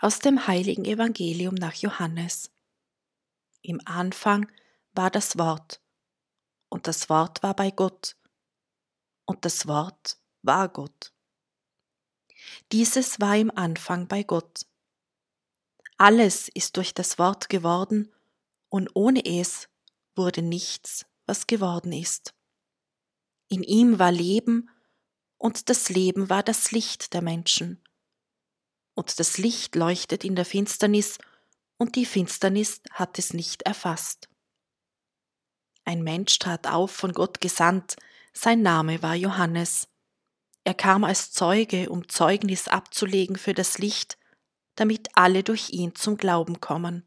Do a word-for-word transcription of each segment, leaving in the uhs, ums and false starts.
Aus dem heiligen Evangelium nach Johannes. Im Anfang war das Wort, und das Wort war bei Gott, und das Wort war Gott. Dieses war im Anfang bei Gott. Alles ist durch das Wort geworden, und ohne es wurde nichts, was geworden ist. In ihm war Leben, und das Leben war das Licht der Menschen. Und das Licht leuchtet in der Finsternis, und die Finsternis hat es nicht erfasst. Ein Mensch trat auf, von Gott gesandt, sein Name war Johannes. Er kam als Zeuge, um Zeugnis abzulegen für das Licht, damit alle durch ihn zum Glauben kommen.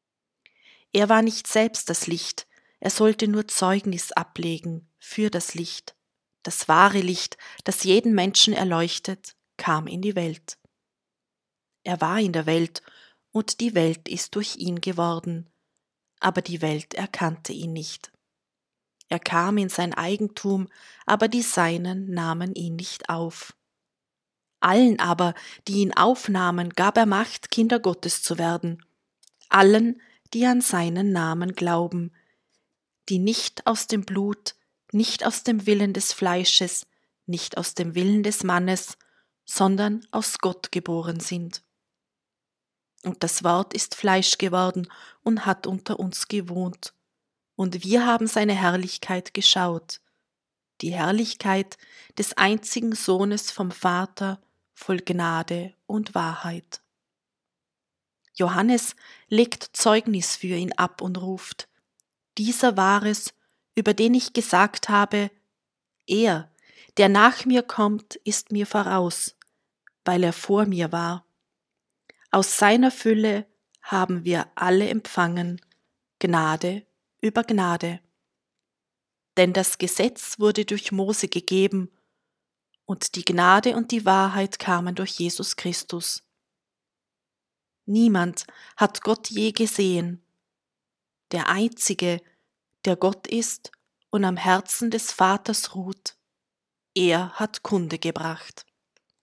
Er war nicht selbst das Licht, er sollte nur Zeugnis ablegen für das Licht. Das wahre Licht, das jeden Menschen erleuchtet, kam in die Welt. Er war in der Welt, und die Welt ist durch ihn geworden, aber die Welt erkannte ihn nicht. Er kam in sein Eigentum, aber die Seinen nahmen ihn nicht auf. Allen aber, die ihn aufnahmen, gab er Macht, Kinder Gottes zu werden, allen, die an seinen Namen glauben, die nicht aus dem Blut, nicht aus dem Willen des Fleisches, nicht aus dem Willen des Mannes, sondern aus Gott geboren sind. Und das Wort ist Fleisch geworden und hat unter uns gewohnt. Und wir haben seine Herrlichkeit geschaut, die Herrlichkeit des einzigen Sohnes vom Vater, voll Gnade und Wahrheit. Johannes legt Zeugnis für ihn ab und ruft: Dieser war es, über den ich gesagt habe, er, der nach mir kommt, ist mir voraus, weil er vor mir war. Aus seiner Fülle haben wir alle empfangen, Gnade über Gnade. Denn das Gesetz wurde durch Mose gegeben, und die Gnade und die Wahrheit kamen durch Jesus Christus. Niemand hat Gott je gesehen. Der Einzige, der Gott ist und am Herzen des Vaters ruht, er hat Kunde gebracht.